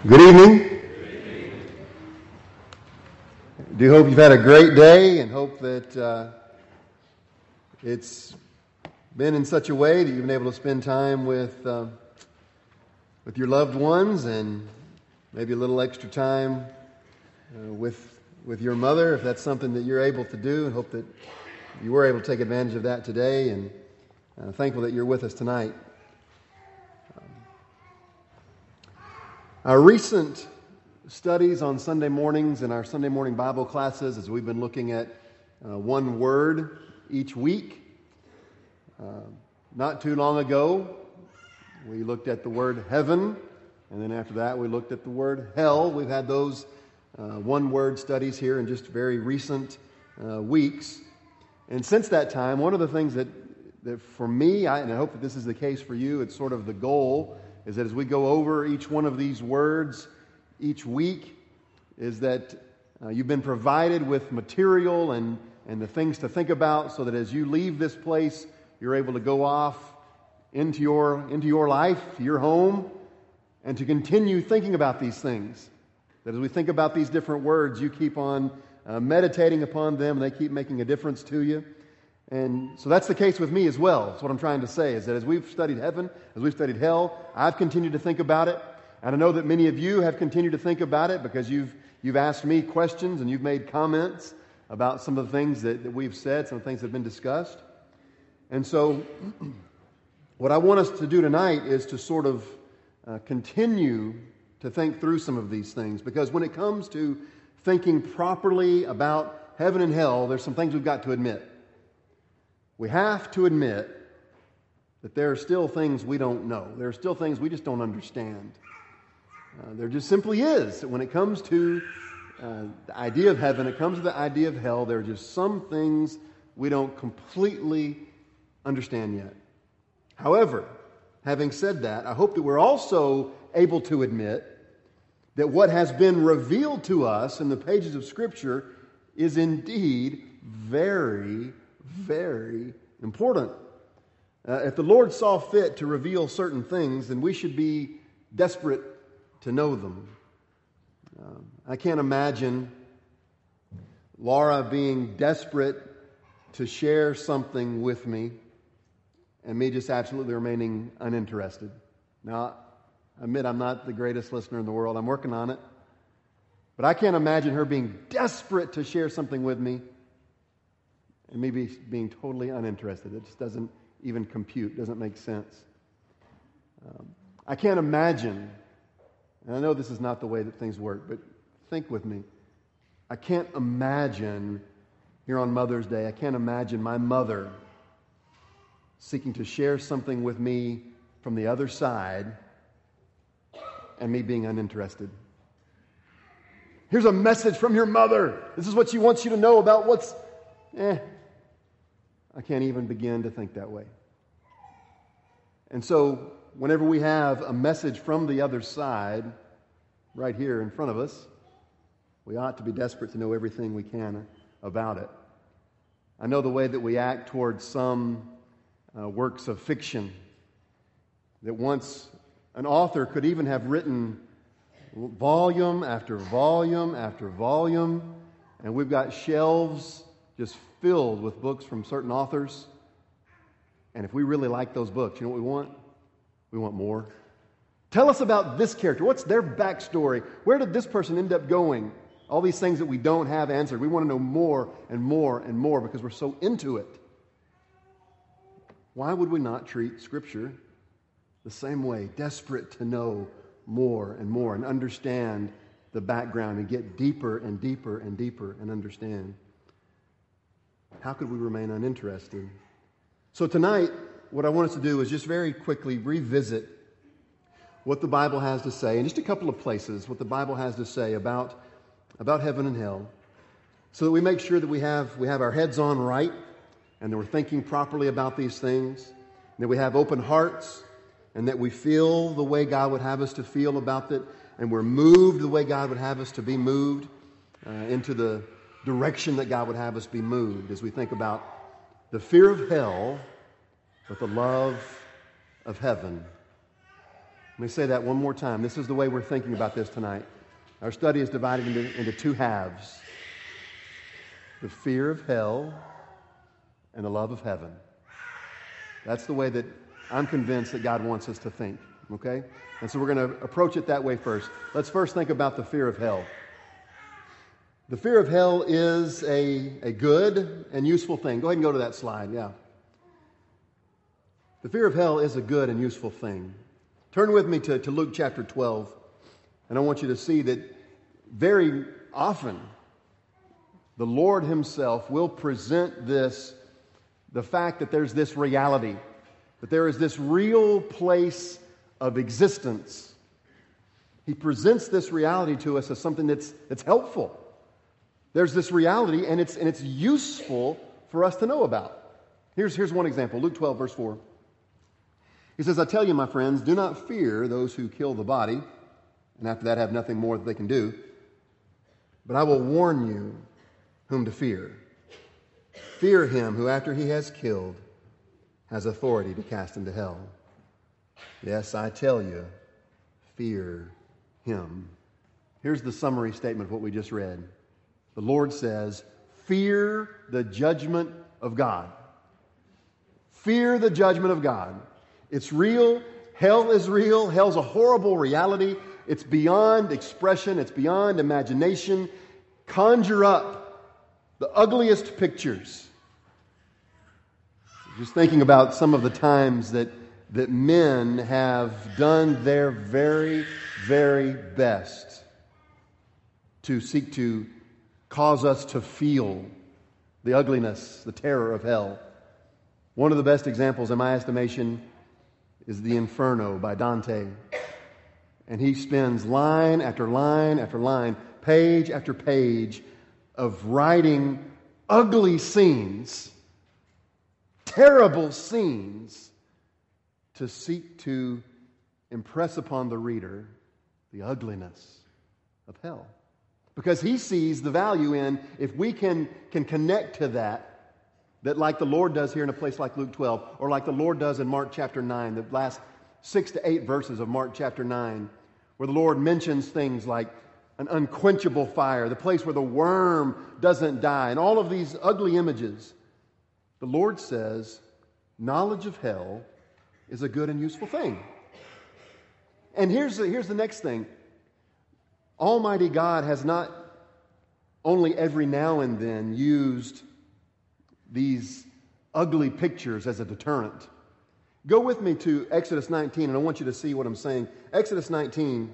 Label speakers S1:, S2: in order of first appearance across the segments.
S1: Good evening. Do hope you've had a great day and hope that it's been in such a way that you've been able to spend time with your loved ones and maybe a little extra time with your mother, if that's something that you're able to do, and hope that you were able to take advantage of that today, and thankful that you're with us tonight. Our recent studies on Sunday mornings and our Sunday morning Bible classes, as we've been looking at one word each week. Not too long ago, we looked at the word heaven, and then after that we looked at the word hell. We've had those one-word studies here in just very recent weeks. And since that time, one of the things that for me, and I hope that this is the case for you, it's sort of the goal, is that as we go over each one of these words each week, is that you've been provided with material and the things to think about, so that as you leave this place, you're able to go off into your life, your home, and to continue thinking about these things. That as we think about these different words, you keep on meditating upon them, and they keep making a difference to you. And so that's the case with me as well. That's what I'm trying to say, is that as we've studied heaven, as we've studied hell, I've continued to think about it. And I know that many of you have continued to think about it because you've asked me questions and you've made comments about some of the things that we've said, some of the things that have been discussed. And so what I want us to do tonight is to sort of continue to think through some of these things, because when it comes to thinking properly about heaven and hell, there's some things we've got to admit. We have to admit that there are still things we don't know. There are still things we just don't understand. There just simply is. When it comes to the idea of heaven, it comes to the idea of hell, there are just some things we don't completely understand yet. However, having said that, I hope that we're also able to admit that what has been revealed to us in the pages of Scripture is indeed very, very important. If the Lord saw fit to reveal certain things, then we should be desperate to know them. I can't imagine Laura being desperate to share something with me and me just absolutely remaining uninterested. Now, I admit I'm not the greatest listener in the world. I'm working on it. But I can't imagine her being desperate to share something with me and me being totally uninterested. It just doesn't even compute, doesn't make sense. I can't imagine, and I know this is not the way that things work, but think with me. I can't imagine here on Mother's Day, I can't imagine my mother seeking to share something with me from the other side and me being uninterested. Here's a message from your mother. This is what she wants you to know about what's... I can't even begin to think that way. And so, whenever we have a message from the other side, right here in front of us, we ought to be desperate to know everything we can about it. I know the way that we act towards some works of fiction, that once an author could even have written volume after volume after volume, and we've got shelves just filled with books from certain authors. And if we really like those books, you know what we want? We want more. Tell us about this character. What's their backstory? Where did this person end up going? All these things that we don't have answered. We want to know more and more and more because we're so into it. Why would we not treat Scripture the same way? Desperate to know more and more and understand the background and get deeper and deeper and deeper and understand. How could we remain uninterested? So tonight, what I want us to do is just very quickly revisit what the Bible has to say, in just a couple of places, what the Bible has to say about heaven and hell, so that we make sure that we have our heads on right, and that we're thinking properly about these things, and that we have open hearts, and that we feel the way God would have us to feel about it, and we're moved the way God would have us to be moved into the direction that God would have us be moved as we think about the fear of hell, but the love of heaven. Let me say that one more time. This is the way we're thinking about this tonight. Our study is divided into two halves. The fear of hell and the love of heaven. That's the way that I'm convinced that God wants us to think, okay? And so we're going to approach it that way first. Let's first think about the fear of hell. The fear of hell is a good and useful thing. Go ahead and go to that slide, yeah. The fear of hell is a good and useful thing. Turn with me to Luke chapter 12, and I want you to see that very often the Lord Himself will present the fact that there's this reality, that there is this real place of existence. He presents this reality to us as something that's helpful. There's this reality, and it's useful for us to know about. Here's one example, Luke 12, verse 4. He says, I tell you, my friends, do not fear those who kill the body, and after that have nothing more that they can do. But I will warn you whom to fear. Fear him who, after he has killed, has authority to cast into hell. Yes, I tell you, fear him. Here's the summary statement of what we just read. The Lord says, fear the judgment of God. Fear the judgment of God. It's real. Hell is real. Hell's a horrible reality. It's beyond expression. It's beyond imagination. Conjure up the ugliest pictures. Just thinking about some of the times that men have done their very, very best to seek to cause us to feel the ugliness, the terror of hell. One of the best examples, in my estimation, is the Inferno by Dante. And he spends line after line after line, page after page of writing ugly scenes, terrible scenes, to seek to impress upon the reader the ugliness of hell. Because he sees the value in, if we can connect to that like the Lord does here in a place like Luke 12, or like the Lord does in Mark chapter 9, the last 6 to 8 verses of Mark chapter 9, where the Lord mentions things like an unquenchable fire, the place where the worm doesn't die, and all of these ugly images. The Lord says, knowledge of hell is a good and useful thing. And here's the next thing. Almighty God has not only every now and then used these ugly pictures as a deterrent. Go with me to Exodus 19, and I want you to see what I'm saying. Exodus 19,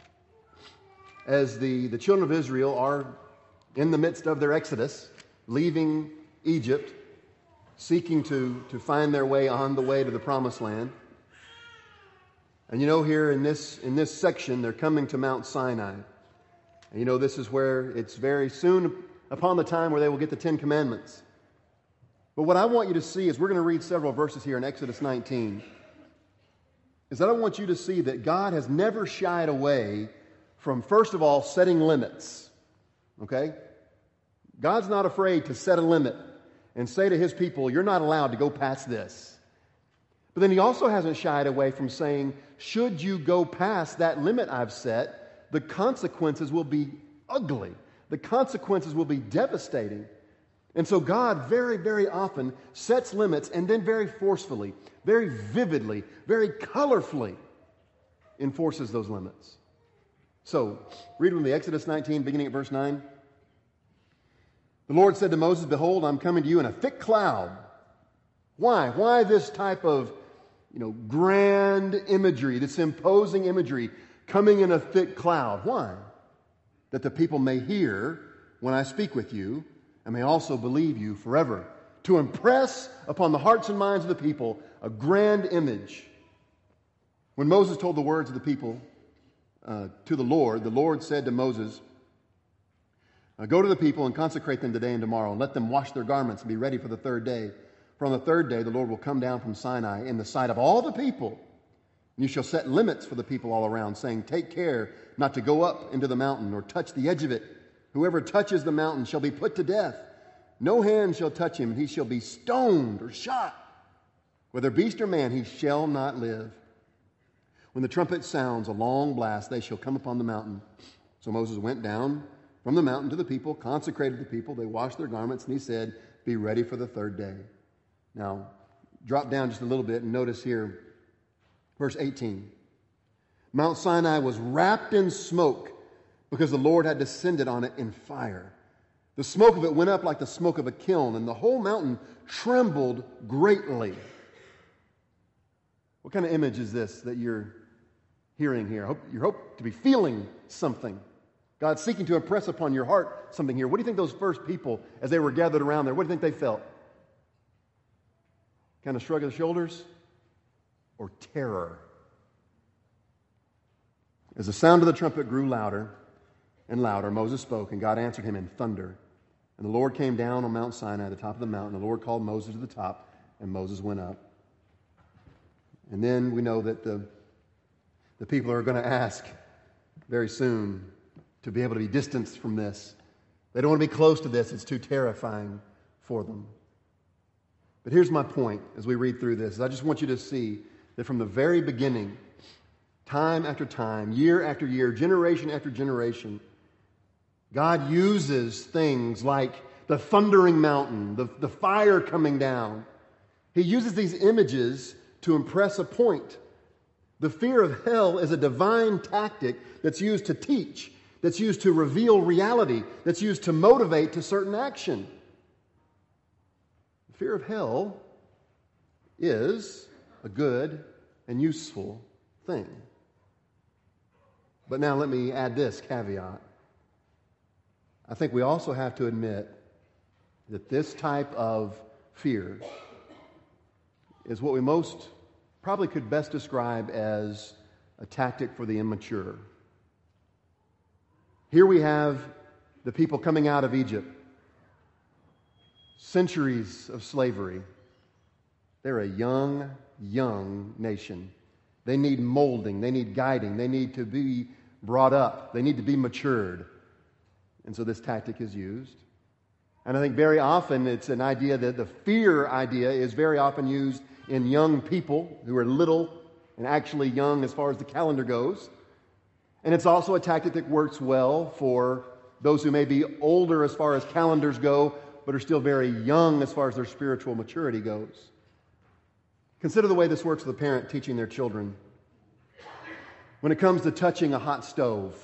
S1: as the children of Israel are in the midst of their exodus, leaving Egypt, seeking to find their way on the way to the Promised Land. And you know, here in this section, they're coming to Mount Sinai. And you know, this is where it's very soon upon the time where they will get the Ten Commandments. But what I want you to see, is we're going to read several verses here in Exodus 19, is that I want you to see that God has never shied away from, first of all, setting limits. Okay? God's not afraid to set a limit and say to His people, you're not allowed to go past this. But then He also hasn't shied away from saying, should you go past that limit I've set, the consequences will be ugly. The consequences will be devastating. And so God very, very often sets limits, and then very forcefully, very vividly, very colorfully enforces those limits. So, read with me Exodus 19, beginning at verse 9. The Lord said to Moses, behold, I'm coming to you in a thick cloud. Why? Why this type of, grand imagery, this imposing imagery, coming in a thick cloud? Why? That the people may hear when I speak with you, and may also believe you forever. To impress upon the hearts and minds of the people a grand image. When Moses told the words of the people to the Lord said to Moses, go to the people and consecrate them today and tomorrow, and let them wash their garments and be ready for the third day. For on the third day the Lord will come down from Sinai in the sight of all the people. And you shall set limits for the people all around, saying, take care not to go up into the mountain or touch the edge of it. Whoever touches the mountain shall be put to death. No hand shall touch him, and he shall be stoned or shot. Whether beast or man, he shall not live. When the trumpet sounds a long blast, they shall come upon the mountain. So Moses went down from the mountain to the people, consecrated the people. They washed their garments, and he said, be ready for the third day. Now, drop down just a little bit and notice here, verse 18. Mount Sinai was wrapped in smoke because the Lord had descended on it in fire. The smoke of it went up like the smoke of a kiln, and the whole mountain trembled greatly. What kind of image is this that you're hearing here? You hope to be feeling something. God's seeking to impress upon your heart something here. What do you think those first people, as they were gathered around there, what do you think they felt? Kind of shrug of the shoulders? Or terror? As the sound of the trumpet grew louder and louder, Moses spoke, and God answered him in thunder. And the Lord came down on Mount Sinai, at the top of the mountain. The Lord called Moses to the top, and Moses went up. And then we know that the people are going to ask very soon to be able to be distanced from this. They don't want to be close to this. It's too terrifying for them. But here's my point as we read through this. I just want you to see that from the very beginning, time after time, year after year, generation after generation, God uses things like the thundering mountain, the fire coming down. He uses these images to impress a point. The fear of hell is a divine tactic that's used to teach, that's used to reveal reality, that's used to motivate to certain action. The fear of hell is a good and useful thing. But now let me add this caveat. I think we also have to admit that this type of fear is what we most probably could best describe as a tactic for the immature. Here we have the people coming out of Egypt. Centuries of slavery. They're a young nation. They need molding. They need guiding. They need to be brought up. They need to be matured. And so this tactic is used. And I think very often it's an idea that the fear idea is very often used in young people who are little and actually young as far as the calendar goes. And it's also a tactic that works well for those who may be older as far as calendars go, but are still very young as far as their spiritual maturity goes. Consider the way this works with a parent teaching their children. When it comes to touching a hot stove,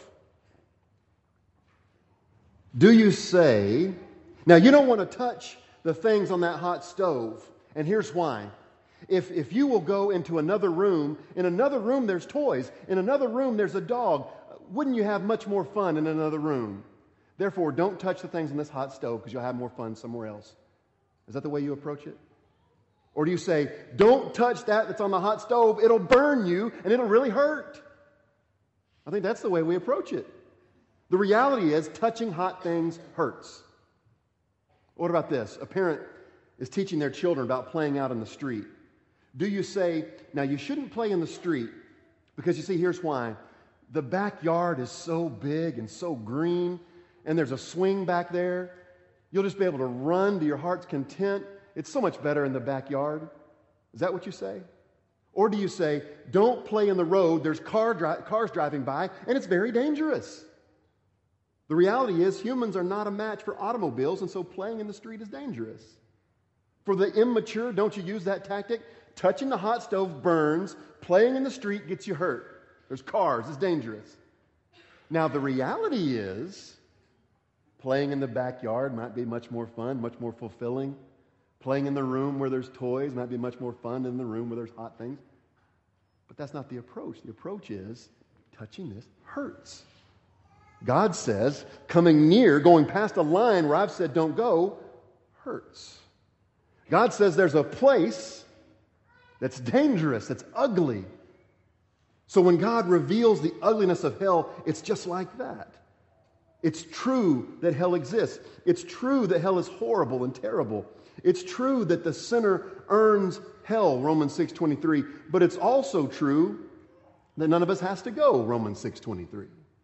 S1: do you say, now you don't want to touch the things on that hot stove, and here's why. If you will go into another room, in another room there's toys, in another room there's a dog, wouldn't you have much more fun in another room? Therefore, don't touch the things on this hot stove because you'll have more fun somewhere else. Is that the way you approach it? Or do you say, don't touch that's on the hot stove, it'll burn you and it'll really hurt? I think that's the way we approach it. The reality is, touching hot things hurts. What about this? A parent is teaching their children about playing out in the street. Do you say, now you shouldn't play in the street because you see, here's why. The backyard is so big and so green, and there's a swing back there. You'll just be able to run to your heart's content. It's so much better in the backyard. Is that what you say? Or do you say, don't play in the road, there's cars driving by, and it's very dangerous? The reality is humans are not a match for automobiles, and so playing in the street is dangerous. For the immature, don't you use that tactic? Touching the hot stove burns, playing in the street gets you hurt. There's cars, it's dangerous. Now the reality is, playing in the backyard might be much more fun, much more fulfilling. Playing in the room where there's toys might be much more fun than the room where there's hot things. But that's not the approach. The approach is, touching this hurts. God says, coming near, going past a line where I've said don't go, hurts. God says there's a place that's dangerous, that's ugly. So when God reveals the ugliness of hell, it's just like that. It's true that hell exists. It's true that hell is horrible and terrible. It's true that the sinner earns hell, Romans 6:23. But it's also true that none of us has to go, Romans 6:23.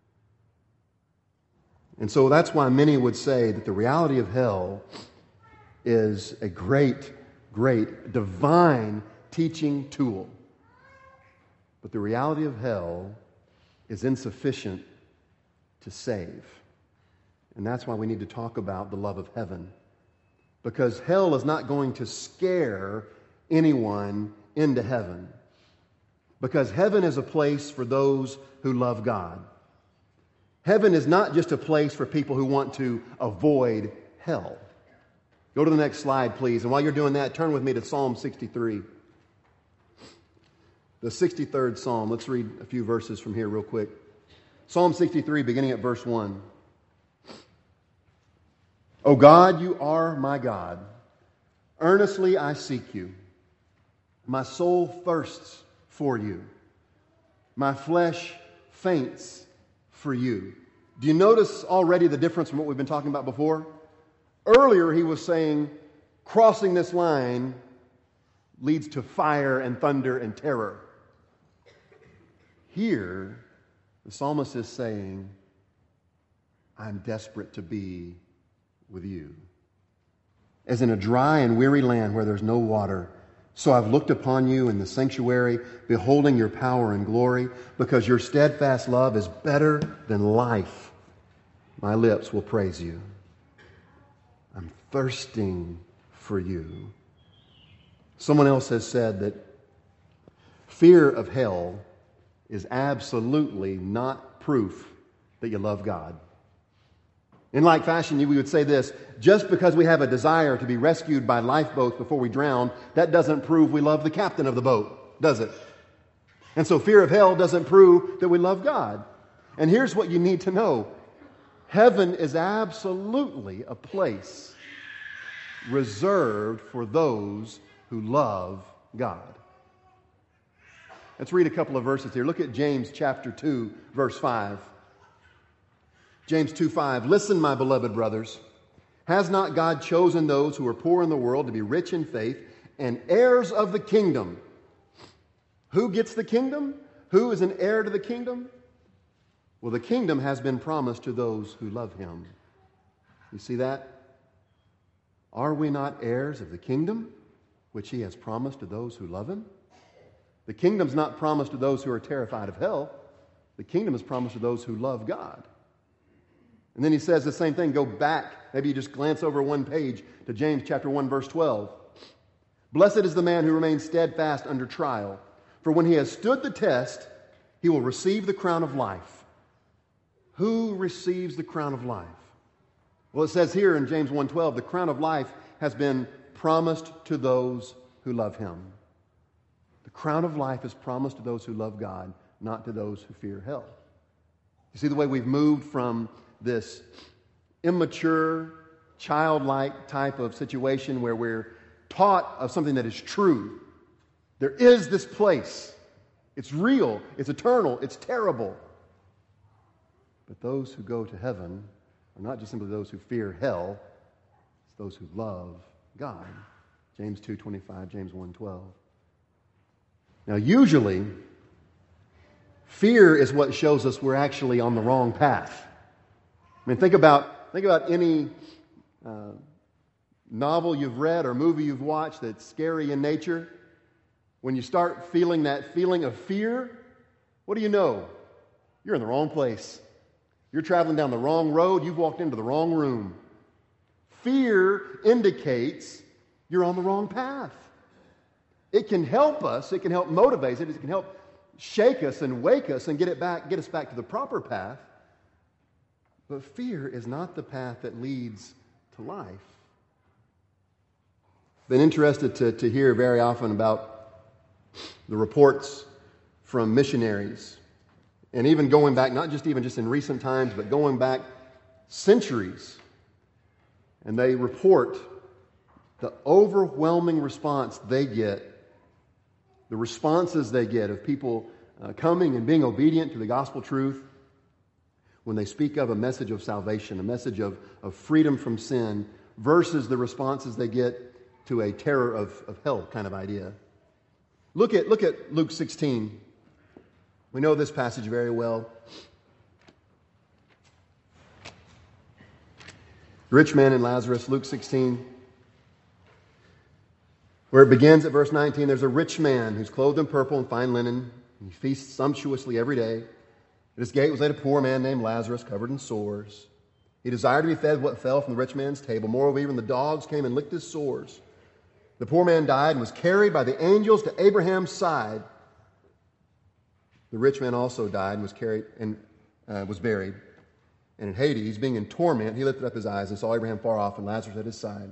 S1: And so that's why many would say that the reality of hell is a great, great divine teaching tool. But the reality of hell is insufficient to save. And that's why we need to talk about the love of heaven. Because hell is not going to scare anyone into heaven. Because heaven is a place for those who love God. Heaven is not just a place for people who want to avoid hell. Go to the next slide, please. And while you're doing that, turn with me to Psalm 63. The 63rd Psalm. Let's read a few verses from here real quick. Psalm 63, beginning at verse 1. O God, you are my God. Earnestly I seek you. My soul thirsts for you. My flesh faints for you. Do you notice already the difference from what we've been talking about before? Earlier he was saying, crossing this line leads to fire and thunder and terror. Here, the psalmist is saying, I'm desperate to be with you. As in a dry and weary land where there's no water, so I've looked upon you in the sanctuary, beholding your power and glory, because your steadfast love is better than life. My lips will praise you. I'm thirsting for you. Someone else has said that fear of hell is absolutely not proof that you love God. In like fashion, we would say this: just because we have a desire to be rescued by lifeboats before we drown, that doesn't prove we love the captain of the boat, does it? And so fear of hell doesn't prove that we love God. And here's what you need to know. Heaven is absolutely a place reserved for those who love God. Let's read a couple of verses here. Look at James chapter 2, verse 5. James 2:5, listen, my beloved brothers, has not God chosen those who are poor in the world to be rich in faith and heirs of the kingdom? Who gets the kingdom? Who is an heir to the kingdom? Well, the kingdom has been promised to those who love him. You see that? Are we not heirs of the kingdom, which he has promised to those who love him? The kingdom's not promised to those who are terrified of hell. The kingdom is promised to those who love God. And then he says the same thing. Go back. Maybe you just glance over one page to James chapter 1, verse 12. Blessed is the man who remains steadfast under trial, for when he has stood the test, he will receive the crown of life. Who receives the crown of life? Well, it says here in James 1:12, the crown of life has been promised to those who love him. The crown of life is promised to those who love God, not to those who fear hell. You see the way we've moved from this immature, childlike type of situation where we're taught of something that is true. There is this place. It's real. It's eternal. It's terrible. But those who go to heaven are not just simply those who fear hell. It's those who love God. James 2:25, James 1:12. Now, usually, fear is what shows us we're actually on the wrong path. I mean, think about any novel you've read or movie you've watched that's scary in nature. When you start feeling that feeling of fear, what do you know? You're in the wrong place. You're traveling down the wrong road. You've walked into the wrong room. Fear indicates you're on the wrong path. It can help us. It can help motivate us. It can help shake us and wake us and get us back to the proper path. But fear is not the path that leads to life. Been interested to hear very often about the reports from missionaries, and even going back, not just in recent times, but going back centuries. And they report the overwhelming response they get, the responses they get of people coming and being obedient to the gospel truth when they speak of a message of salvation, a message of freedom from sin, versus the responses they get to a terror of hell kind of idea. Look at Luke 16. We know this passage very well. Rich man and Lazarus, Luke 16. Where it begins at verse 19, there's a rich man who's clothed in purple and fine linen, and he feasts sumptuously every day. At his gate was laid a poor man named Lazarus, covered in sores. He desired to be fed what fell from the rich man's table. Moreover, even the dogs came and licked his sores. The poor man died and was carried by the angels to Abraham's side. The rich man also died and was carried and was buried. And in Hades, being in torment, he lifted up his eyes and saw Abraham far off and Lazarus at his side.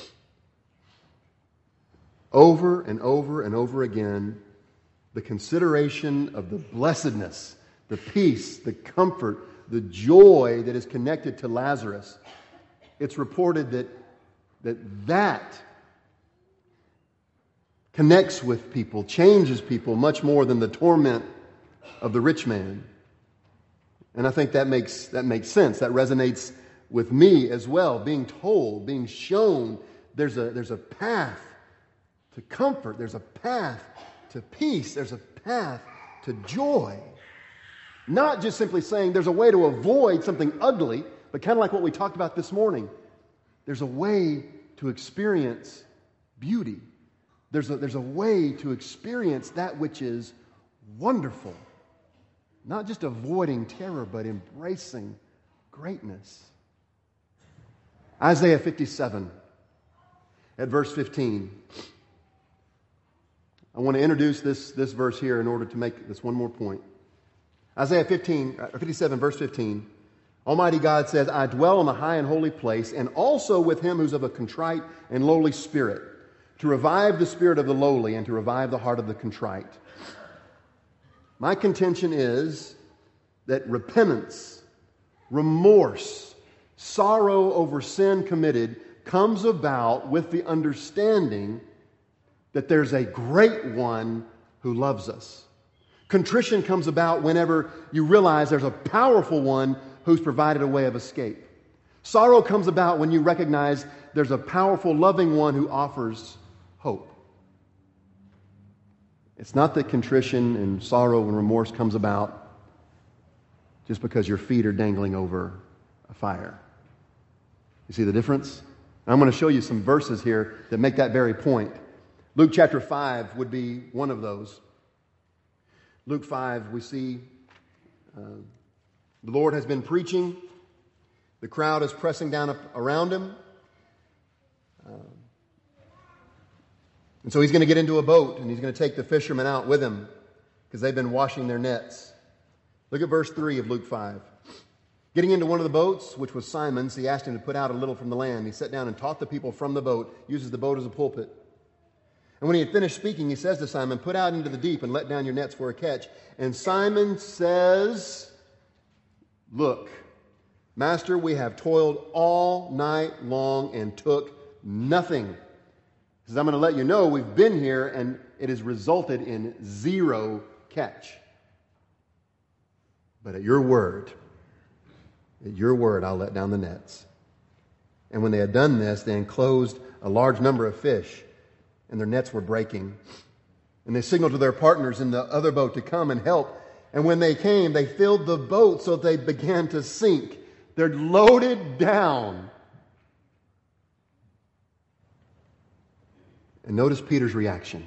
S1: Over and over and over again, the consideration of the blessedness, the peace, the comfort, the joy that is connected to Lazarus. It's reported that connects with people, changes people much more than the torment of the rich man. And I think that makes sense. That resonates with me as well. Being told, being shown, there's a path to comfort. There's a path to peace. There's a path to joy. Not just simply saying there's a way to avoid something ugly, but kind of like what we talked about this morning. There's a way to experience beauty. There's a way to experience that which is wonderful. Not just avoiding terror, but embracing greatness. Isaiah 57, at verse 15. I want to introduce this verse here in order to make this one more point. Isaiah 57, verse 15. Almighty God says, I dwell in the high and holy place, and also with him who's of a contrite and lowly spirit, to revive the spirit of the lowly and to revive the heart of the contrite. My contention is that repentance, remorse, sorrow over sin committed comes about with the understanding that there's a great one who loves us. Contrition comes about whenever you realize there's a powerful one who's provided a way of escape. Sorrow comes about when you recognize there's a powerful, loving one who offers hope. It's not that contrition and sorrow and remorse comes about just because your feet are dangling over a fire. You see the difference? I'm going to show you some verses here that make that very point. Luke chapter 5 would be one of those. Luke 5, we see the Lord has been preaching. The crowd is pressing down up around him. And so he's going to get into a boat and he's going to take the fishermen out with him because they've been washing their nets. Look at verse 3 of Luke 5. Getting into one of the boats, which was Simon's, he asked him to put out a little from the land. He sat down and taught the people from the boat, uses the boat as a pulpit. And when he had finished speaking, he says to Simon, put out into the deep and let down your nets for a catch. And Simon says, look, Master, we have toiled all night long and took nothing. He says, I'm going to let you know we've been here and it has resulted in zero catch. But at your word, I'll let down the nets. And when they had done this, they enclosed a large number of fish, and their nets were breaking. And they signaled to their partners in the other boat to come and help. And when they came, they filled the boat so that they began to sink. They're loaded down. And notice Peter's reaction.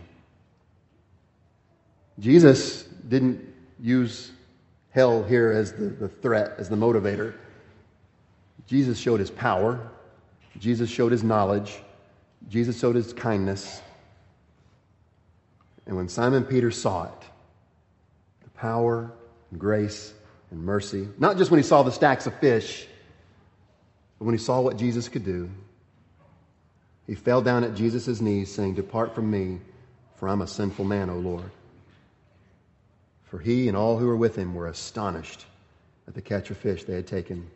S1: Jesus didn't use hell here as the threat, as the motivator. Jesus showed his power. Jesus showed his knowledge. Jesus showed his kindness. And when Simon Peter saw it, the power and grace and mercy, not just when he saw the stacks of fish, but when he saw what Jesus could do, he fell down at Jesus' knees saying, depart from me, for I'm a sinful man, O Lord. For he and all who were with him were astonished at the catch of fish they had taken.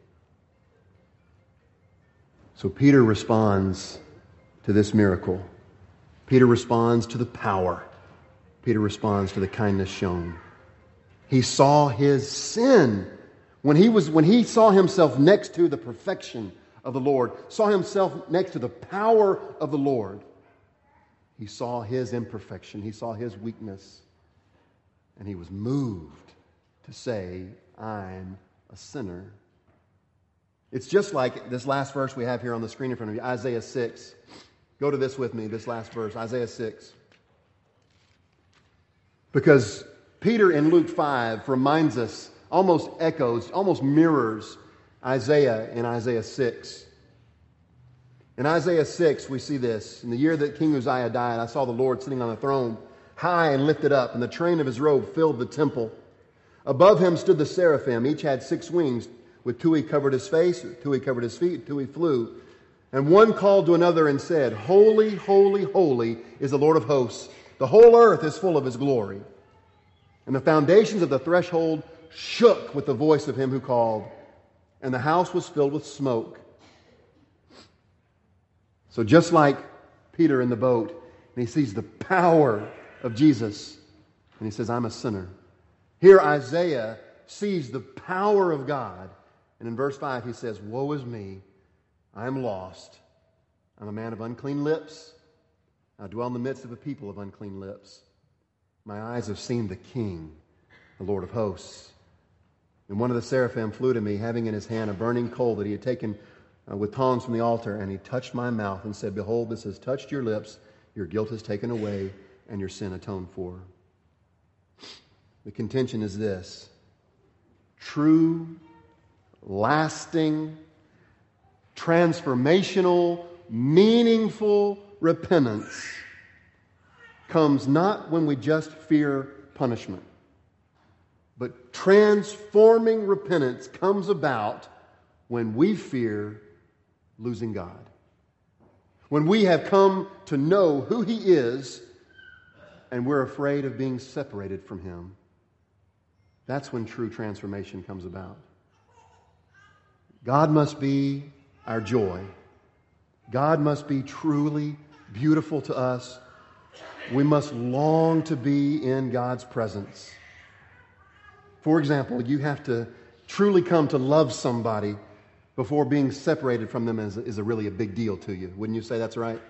S1: So Peter responds to this miracle. Peter responds to the power. Peter responds to the kindness shown. He saw his sin. When he saw himself next to the perfection of the Lord, saw himself next to the power of the Lord, he saw his imperfection. He saw his weakness. And he was moved to say, I'm a sinner. It's just like this last verse we have here on the screen in front of you, Isaiah 6. Go to this with me, this last verse, Isaiah 6. Because Peter in Luke 5 reminds us, almost echoes, almost mirrors Isaiah in Isaiah 6. In Isaiah 6, we see this. In the year that King Uzziah died, I saw the Lord sitting on a throne, high and lifted up, and the train of his robe filled the temple. Above him stood the seraphim. Each had 6 wings. With 2 he covered his face, with 2 he covered his feet, 2 he flew. And one called to another and said, Holy, holy, holy is the Lord of hosts. The whole earth is full of his glory. And the foundations of the threshold shook with the voice of him who called, and the house was filled with smoke. So just like Peter in the boat, and he sees the power of Jesus, and he says, I'm a sinner. Here Isaiah sees the power of God, and in verse 5 he says, Woe is me, I am lost. I'm a man of unclean lips. I dwell in the midst of a people of unclean lips. My eyes have seen the King, the Lord of hosts. And one of the seraphim flew to me, having in his hand a burning coal that he had taken with tongs from the altar, and he touched my mouth and said, Behold, this has touched your lips. Your guilt is taken away, and your sin atoned for. The contention is this: true, lasting, transformational, meaningful repentance comes not when we just fear punishment, but transforming repentance comes about when we fear losing God. When we have come to know who He is and we're afraid of being separated from Him. That's when true transformation comes about. God must be our joy. God must be truly beautiful to us. We must long to be in God's presence. For example, you have to truly come to love somebody before being separated from them is really a big deal to you. Wouldn't you say that's right?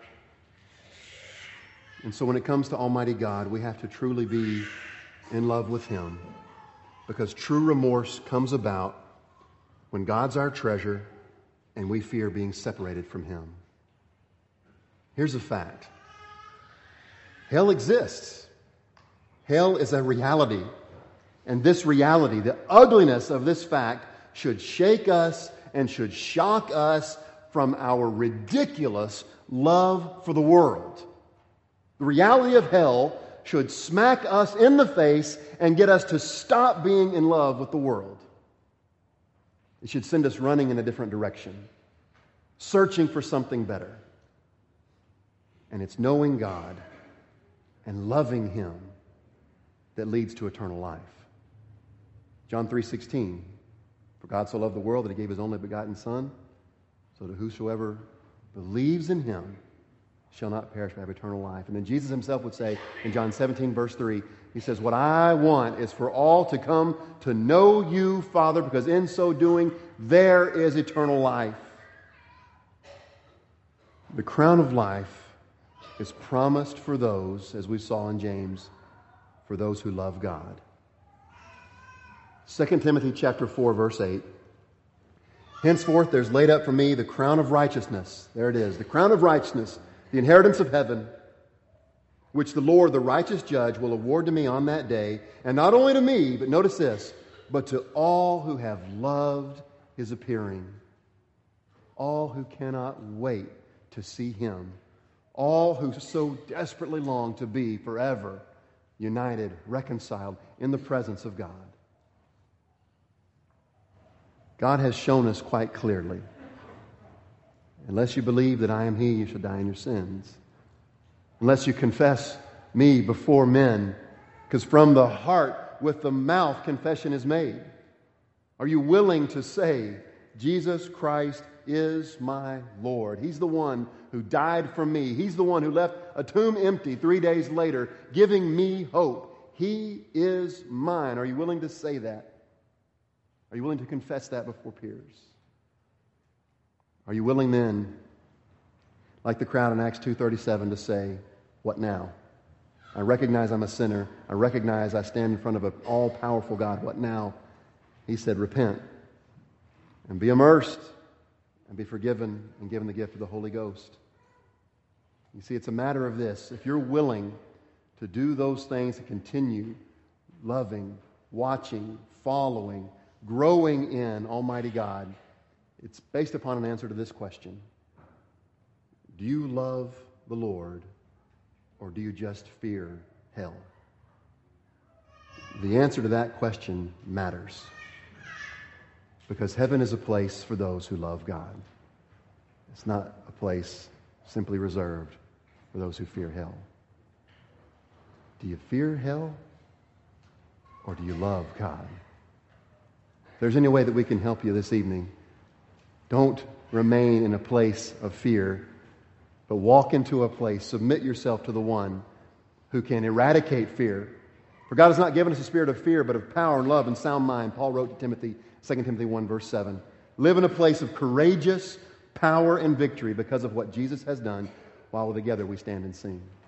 S1: And so when it comes to Almighty God, we have to truly be in love with Him, because true remorse comes about when God's our treasure and we fear being separated from Him. Here's a fact. Hell exists. Hell is a reality. And this reality, the ugliness of this fact, should shake us and should shock us from our ridiculous love for the world. The reality of hell should smack us in the face and get us to stop being in love with the world. It should send us running in a different direction, searching for something better. And it's knowing God and loving Him that leads to eternal life. John 3:16, for God so loved the world that He gave His only begotten Son, so that whosoever believes in Him shall not perish but have eternal life. And then Jesus Himself would say in John 17, verse 3, He says, what I want is for all to come to know You, Father, because in so doing, there is eternal life. The crown of life is promised for those, as we saw in James, for those who love God. 2 Timothy chapter 4, verse 8. Henceforth there's laid up for me the crown of righteousness. There it is, the crown of righteousness, the inheritance of heaven, which the Lord, the righteous judge, will award to me on that day. And not only to me, but notice this, but to all who have loved His appearing. All who cannot wait to see Him. All who so desperately long to be forever united, reconciled in the presence of God. God has shown us quite clearly, unless you believe that I am He, you shall die in your sins. Unless you confess me before men, because from the heart, with the mouth, confession is made. Are you willing to say, Jesus Christ is my Lord? He's the one who died for me. He's the one who left a tomb empty 3 days later, giving me hope. He is mine. Are you willing to say that? Are you willing to confess that before peers? Are you willing then, like the crowd in Acts 2:37, to say, what now? I recognize I'm a sinner. I recognize I stand in front of an all-powerful God. What now? He said, repent and be immersed and be forgiven and given the gift of the Holy Ghost. You see, it's a matter of this. If you're willing to do those things and continue loving, watching, following, growing in Almighty God, it's based upon an answer to this question. Do you love the Lord, or do you just fear hell? The answer to that question matters, because heaven is a place for those who love God. It's not a place simply reserved for those who fear hell. Do you fear hell, or do you love God? If there's any way that we can help you this evening, don't remain in a place of fear, but walk into a place, submit yourself to the one who can eradicate fear. For God has not given us a spirit of fear, but of power and love and sound mind. Paul wrote to Timothy, 2 Timothy 1, verse 7. Live in a place of courageous power and victory because of what Jesus has done, while together we stand and sing.